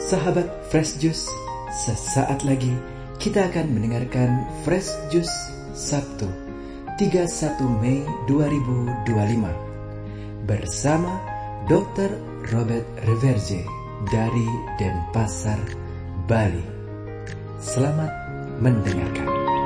Sahabat Fresh Juice, sesaat lagi kita akan mendengarkan Fresh Juice Sabtu 31 Mei 2025 bersama Dr. Robert Reverje dari Denpasar, Bali. Selamat mendengarkan.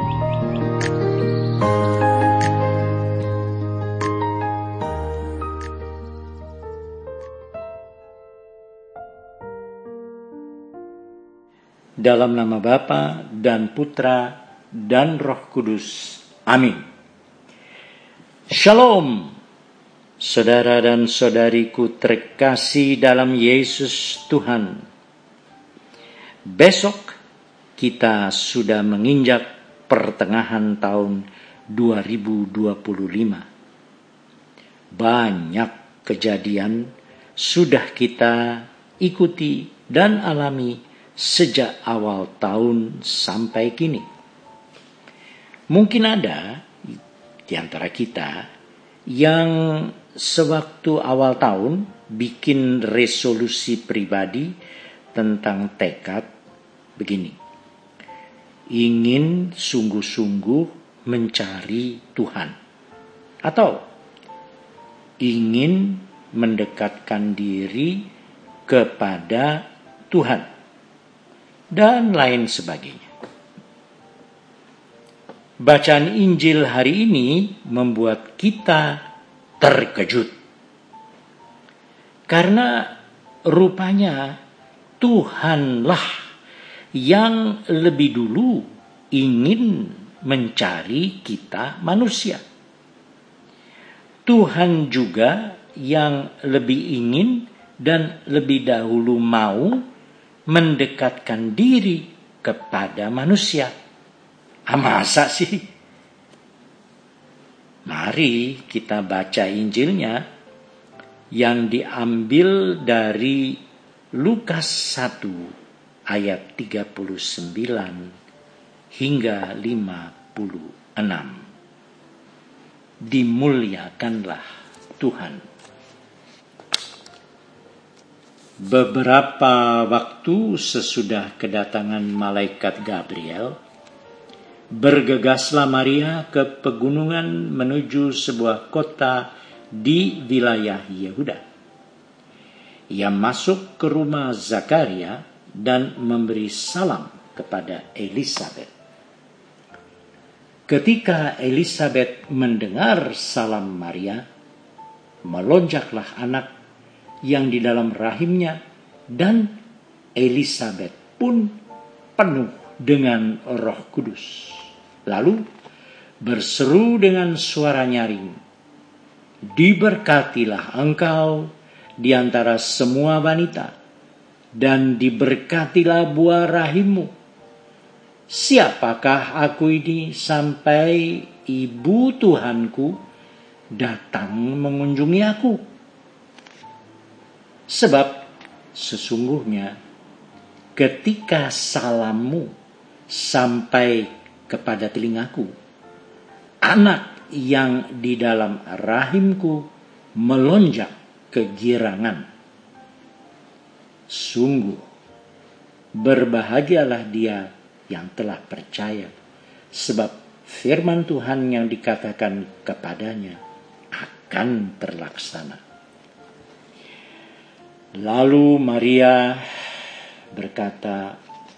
Dalam nama Bapa dan Putra dan Roh Kudus. Amin. Shalom, saudara dan saudariku terkasih dalam Yesus Tuhan. Besok kita sudah menginjak pertengahan tahun 2025. Banyak kejadian sudah kita ikuti dan alami sejak awal tahun sampai kini. Mungkin ada di antara kita yang sewaktu awal tahun bikin resolusi pribadi tentang tekad begini. Ingin sungguh-sungguh mencari Tuhan. Atau ingin mendekatkan diri kepada Tuhan. Dan lain sebagainya. Bacaan Injil hari ini membuat kita terkejut. Karena rupanya Tuhanlah yang lebih dulu ingin mencari kita manusia. Tuhan juga yang lebih ingin dan lebih dahulu mau mendekatkan diri kepada manusia. Masa sih? Mari kita baca Injilnya yang diambil dari Lukas 1 ayat 39 hingga 56. Dimuliakanlah Tuhan. Beberapa waktu sesudah kedatangan malaikat Gabriel, bergegaslah Maria ke pegunungan menuju sebuah kota di wilayah Yehuda. Ia masuk ke rumah Zakaria dan memberi salam kepada Elisabet. Ketika Elisabet mendengar salam Maria, melonjaklah anak yang di dalam rahimnya, dan Elisabet pun penuh dengan Roh Kudus. Lalu berseru dengan suara nyaring, "Diberkatilah engkau di antara semua wanita, dan diberkatilah buah rahimmu. Siapakah aku ini sampai ibu Tuhanku datang mengunjungi aku? Sebab sesungguhnya ketika salammu sampai kepada telingaku, anak yang di dalam rahimku melonjak kegirangan. Sungguh berbahagialah dia yang telah percaya, sebab firman Tuhan yang dikatakan kepadanya akan terlaksana." Lalu Maria berkata,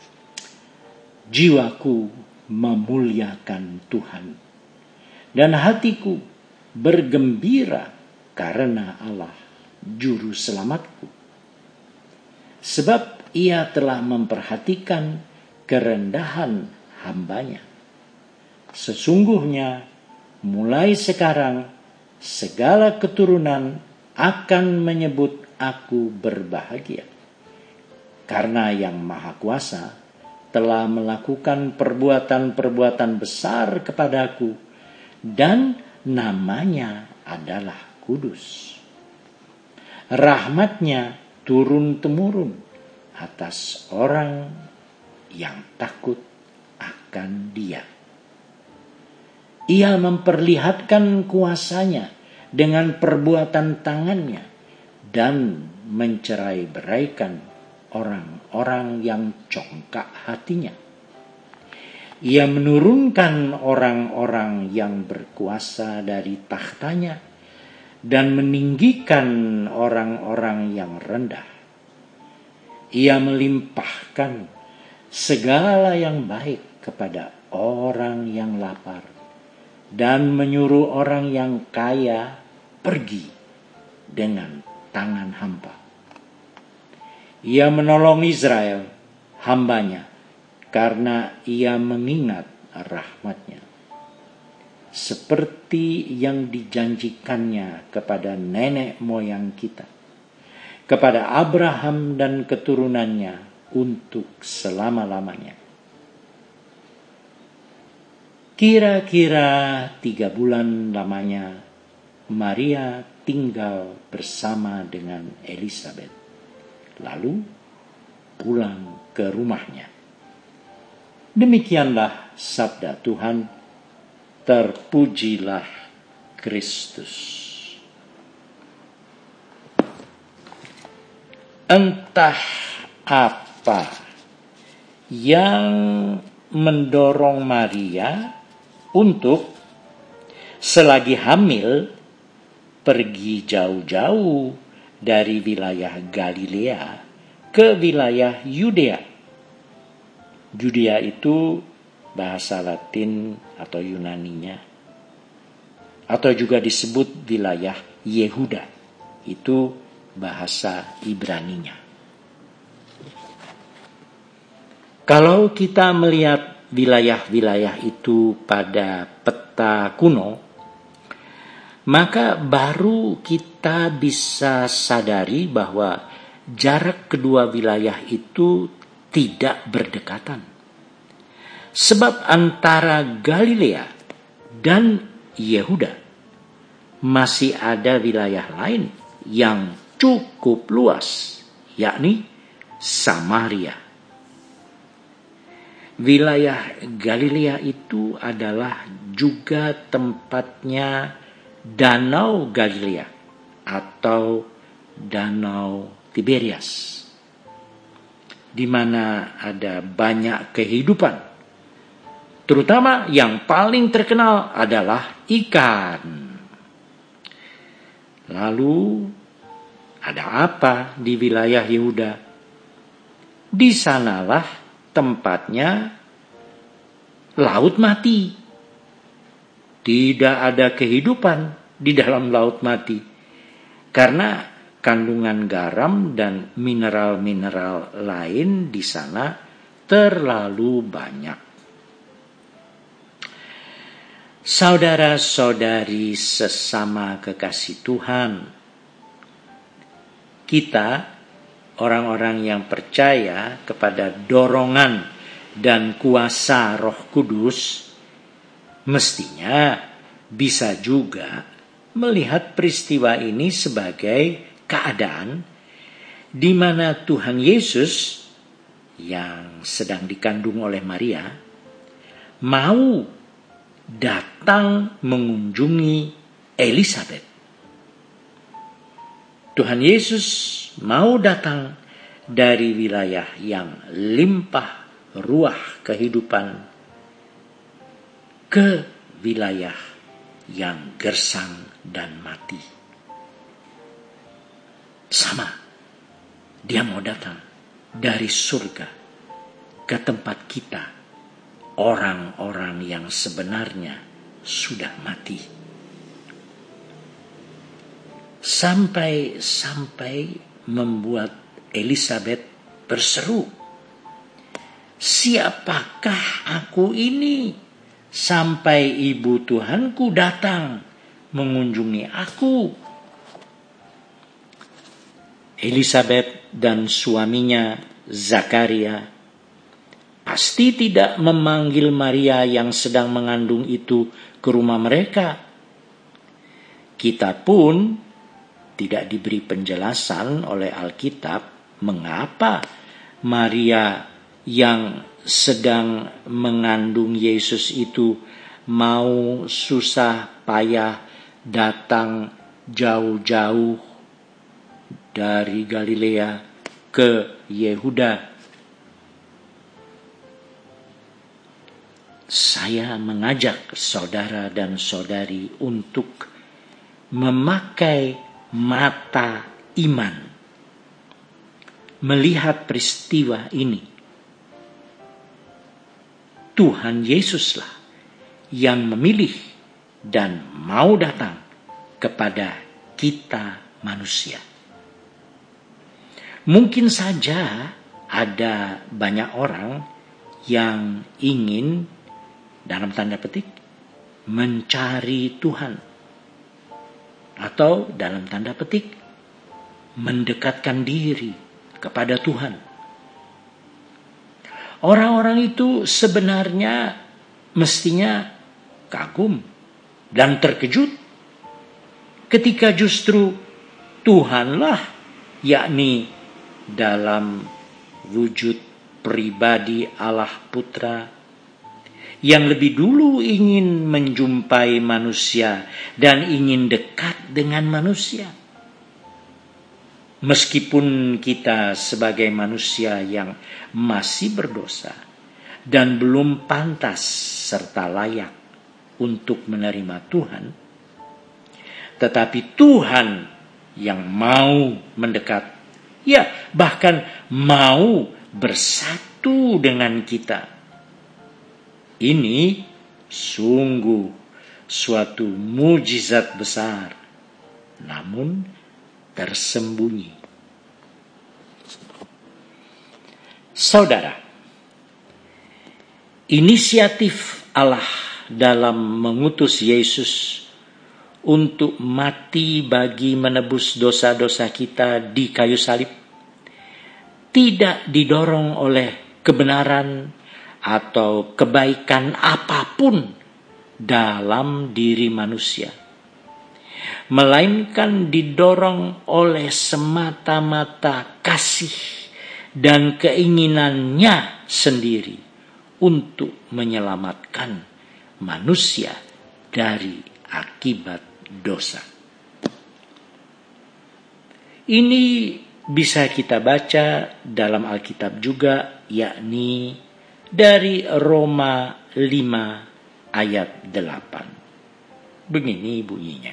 "Jiwaku memuliakan Tuhan, dan hatiku bergembira karena Allah, Juru Selamatku. Sebab ia telah memperhatikan kerendahan hambanya. Sesungguhnya mulai sekarang segala keturunan akan menyebut aku berbahagia, karena Yang Maha Kuasa telah melakukan perbuatan-perbuatan besar kepadaku, dan namanya adalah kudus. Rahmatnya turun-temurun atas orang yang takut akan Dia. Ia memperlihatkan kuasanya dengan perbuatan tangannya dan mencerai-beraikan orang-orang yang congkak hatinya. Ia menurunkan orang-orang yang berkuasa dari tahtanya dan meninggikan orang-orang yang rendah. Ia melimpahkan segala yang baik kepada orang yang lapar dan menyuruh orang yang kaya pergi dengan tangan hampa. Ia menolong Israel, hambanya, karena ia mengingat rahmat-Nya, seperti yang dijanjikannya kepada nenek moyang kita, kepada Abraham dan keturunannya untuk selama-lamanya. Kira-kira 3 bulan lamanya Maria tinggal bersama dengan Elisabet, lalu pulang ke rumahnya. Demikianlah sabda Tuhan. Terpujilah Kristus. Entah apa yang mendorong Maria untuk selagi hamil pergi jauh-jauh dari wilayah Galilea ke wilayah Yudea. Yudea itu bahasa Latin atau Yunaninya, atau juga disebut wilayah Yehuda, itu bahasa Ibraninya. Kalau kita melihat wilayah-wilayah itu pada peta kuno, maka baru kita bisa sadari bahwa jarak kedua wilayah itu tidak berdekatan. Sebab antara Galilea dan Yehuda masih ada wilayah lain yang cukup luas, yakni Samaria. Wilayah Galilea itu adalah juga tempatnya Danau Galilea atau Danau Tiberias, di mana ada banyak kehidupan, terutama yang paling terkenal adalah ikan. Lalu ada apa di wilayah Yehuda? Di sanalah tempatnya laut mati. Tidak ada kehidupan di dalam laut mati karena kandungan garam dan mineral-mineral lain di sana terlalu banyak. Saudara-saudari sesama kekasih Tuhan, kita orang-orang yang percaya kepada dorongan dan kuasa Roh Kudus mestinya bisa juga melihat peristiwa ini sebagai keadaan di mana Tuhan Yesus yang sedang dikandung oleh Maria mau datang mengunjungi Elisabet. Tuhan Yesus mau datang dari wilayah yang limpah ruah kehidupan ke wilayah yang gersang dan mati. Sama, dia mau datang dari surga ke tempat kita, orang-orang yang sebenarnya sudah mati. Sampai membuat Elisabet berseru, "Siapakah aku ini sampai ibu Tuhanku datang mengunjungi aku?" Elisabet dan suaminya Zakaria pasti tidak memanggil Maria yang sedang mengandung itu ke rumah mereka. Kita pun tidak diberi penjelasan oleh Alkitab mengapa Maria yang sedang mengandung Yesus itu mau susah payah datang jauh-jauh dari Galilea ke Yehuda. Saya mengajak saudara dan saudari untuk memakai mata iman, melihat peristiwa ini. Tuhan Yesuslah yang memilih dan mau datang kepada kita manusia. Mungkin saja ada banyak orang yang ingin, dalam tanda petik, mencari Tuhan, atau dalam tanda petik, mendekatkan diri kepada Tuhan. Orang-orang itu sebenarnya mestinya kagum dan terkejut ketika justru Tuhanlah, yakni dalam wujud pribadi Allah Putra, yang lebih dulu ingin menjumpai manusia dan ingin dekat dengan manusia. Meskipun kita sebagai manusia yang masih berdosa dan belum pantas serta layak untuk menerima Tuhan, tetapi Tuhan yang mau mendekat, ya bahkan mau bersatu dengan kita. Ini sungguh suatu mujizat besar, namun tersembunyi. Saudara, inisiatif Allah dalam mengutus Yesus untuk mati bagi menebus dosa-dosa kita di kayu salib tidak didorong oleh kebenaran atau kebaikan apapun dalam diri manusia, melainkan didorong oleh semata-mata kasih dan keinginannya sendiri untuk menyelamatkan manusia dari akibat dosa. Ini bisa kita baca dalam Alkitab juga, yakni dari Roma 5 ayat 8. Begini bunyinya.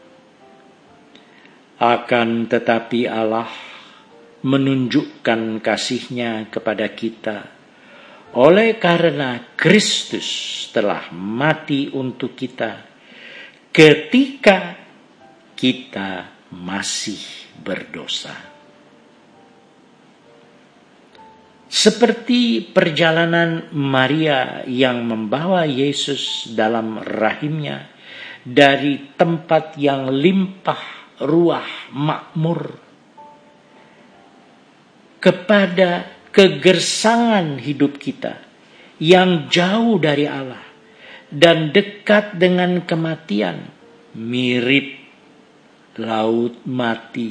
Akan tetapi Allah menunjukkan kasih-Nya kepada kita oleh karena Kristus telah mati untuk kita ketika kita masih berdosa. Seperti perjalanan Maria yang membawa Yesus dalam rahimnya dari tempat yang limpah ruah makmur kepada kegersangan hidup kita yang jauh dari Allah dan dekat dengan kematian, mirip laut mati.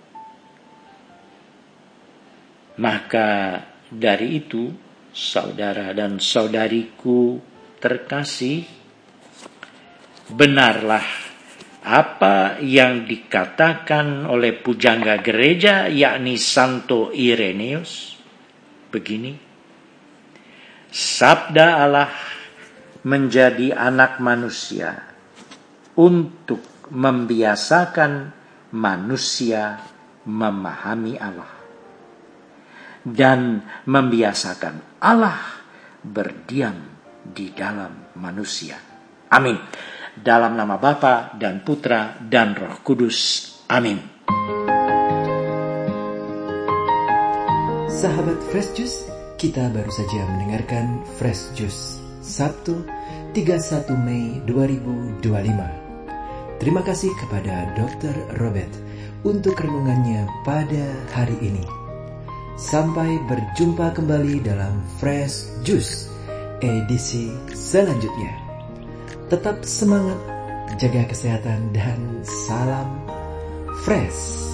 Maka dari itu, saudara dan saudariku terkasih, benarlah apa yang dikatakan oleh pujangga gereja, yakni Santo Irenaeus, begini: sabda Allah menjadi anak manusia untuk membiasakan manusia memahami Allah dan membiasakan Allah berdiam di dalam manusia. Amin. Dalam nama Bapa dan Putra dan Roh Kudus. Amin. Sahabat Fresh Juice, kita baru saja mendengarkan Fresh Juice Sabtu 31 Mei 2025. Terima kasih kepada Dr. Robert untuk renungannya pada hari ini. Sampai berjumpa kembali dalam Fresh Juice edisi selanjutnya. Tetap semangat, jaga kesehatan, dan salam fresh.